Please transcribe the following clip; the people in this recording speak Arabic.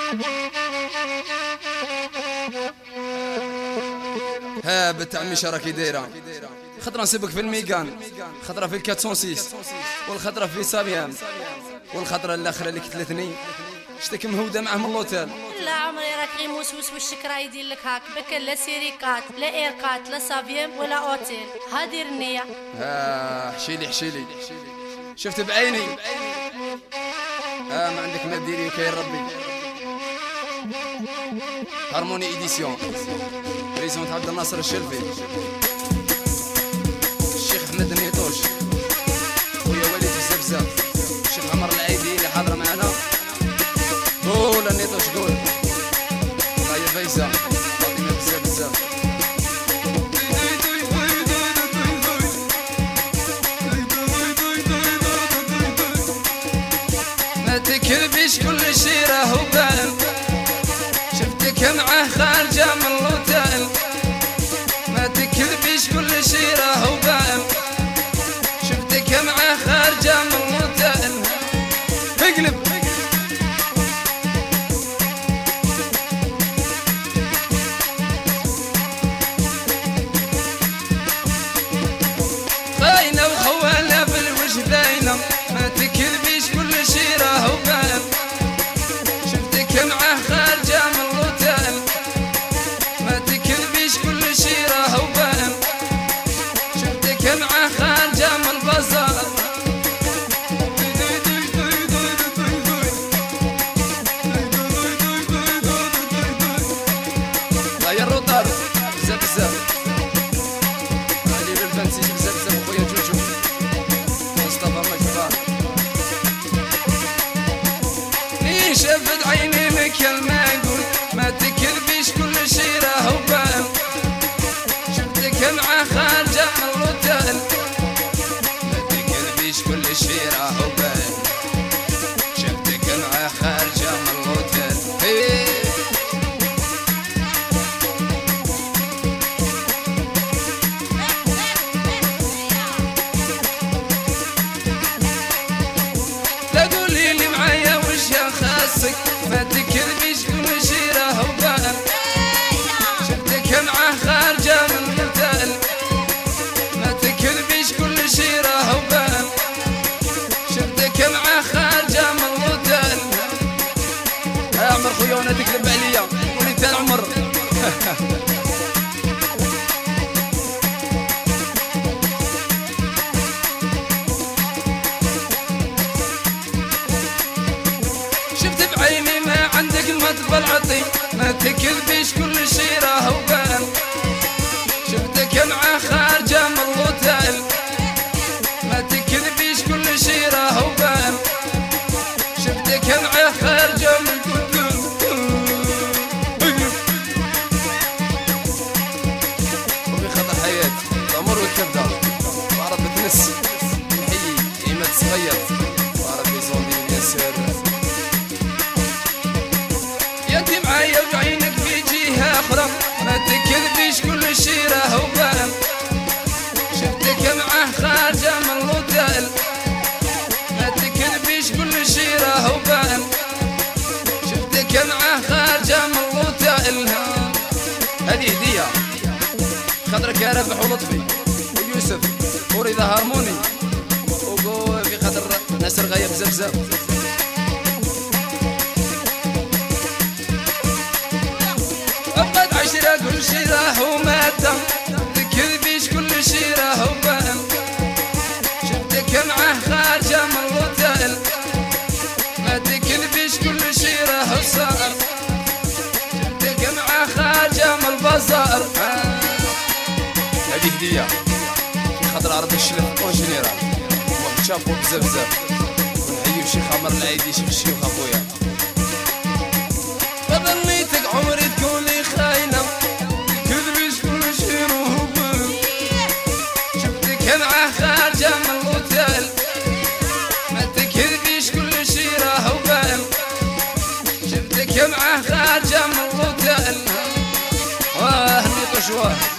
ها بنت عمي شراكي دايره خطره نسبك في الميكان، خطره في 406 والخطره في سابيام والخطره الاخرى اللي كتلتني شتك مهوده معاه من اللوتيل. لا عمري راك غير موسوس وشك راه يدير لك هاك بك لا سيريكات لا ايركات لا سافيام ولا اوتيل. ها دير النيه. حشيلي حشيلي شفت بعيني. ما عندك ما ديري وكاين ربي. هارموني ايديسيون بريزونت عبد الناصر الشلفي، الشيخ احمد نيطوش، خويا وليد الزبزة، الشيخ عمر العيدي اللي حاضر معنا. قول النيطوش قول. هاي فايزة فاطمة بزاف بزاف. ما تكذبيش كل شي راهو بان، شفتك معاه خارجة من اللوتيل. ما تكذبيش كل شي راهو بان، شفتك معاه خارجة من اللوتيل. اقلب خاينة وخوالة بالوجه باينة. ما تكذبيش كل شي راهو بان، شفتك معاه خارجة من اللوتيل. ما تكذبيش كل شي راهو بان، شفتك معاه خارجة من البازار. غير الروطار بزاف بزاف. علي بالبنسيس بزاف بزاف. خويا جوجو مصطفى مجبار. شافت عيني مكل ما اقول. ما تكذبيش كل شي راهو بان، شفتك معاه خارجة من اللوتيل. ما تكذبيش كل شي راهو بان، شفتك معاه خارجة من اللوتيل. لا قولي لي معايا وش يا خاصك. ما تكذبيش كل شي راهو بان، شفتك معاه خارجة من اللوتيل. ما تكذبيش كل شي راهو بان، شفتك معاه خارجة من اللوتيل. يا عمر خويا وانا تكذب عليا قولي تاع عمر. شفت بعيني ما عندك ما تبلعطي. ما تكذبيش كل شي راهو بان، شفتك معاه خارجة من اللوتيل. ما تكذبيش كل شي راهو بان، شفتك معاه خارجة من اللوتيل. وفي خطر حياة الأمور والكبدة وعرب بتنس نحيي إيمات صغير وعرب بيزوندي ياسر. يدي معايا وعينك في جهة أخرى. ما تكذبيش كل شي راهو بان، شفتك معاه خارجة من اللوتيل. ما تكذبيش كل شي راهو بان، شفتك معاه خارجة من اللوتيل. هذه هدية خاطرك يا ربح ولطفي ويوسف ورضا هارموني وفي خاطر ناصر غاية بزاف بزاف. وقد عشرة كل شي راهو مادة. تكذبيش كل شي راهو بان، شفتك معاه خارجة من اللوتيل. ما تكذبيش كل شي راهو صار، شفتك معاه خارجة من البازار. هذه هدية في خاطر عرض الشلف اون جينيرال واحد شابو بزاف بزاف. ونحيي الشيخ عمر العيدي شيخ الشيوخ اخويا. ظنيتك عمري تكوني خاينة. تكذبيش كل شي راهو بان، شفتك معاه خارجة من اللوتيل. ما تكذبيش كل شي راهو بان، شفتك معاه خارجة من اللوتيل. واه نيطوش واه.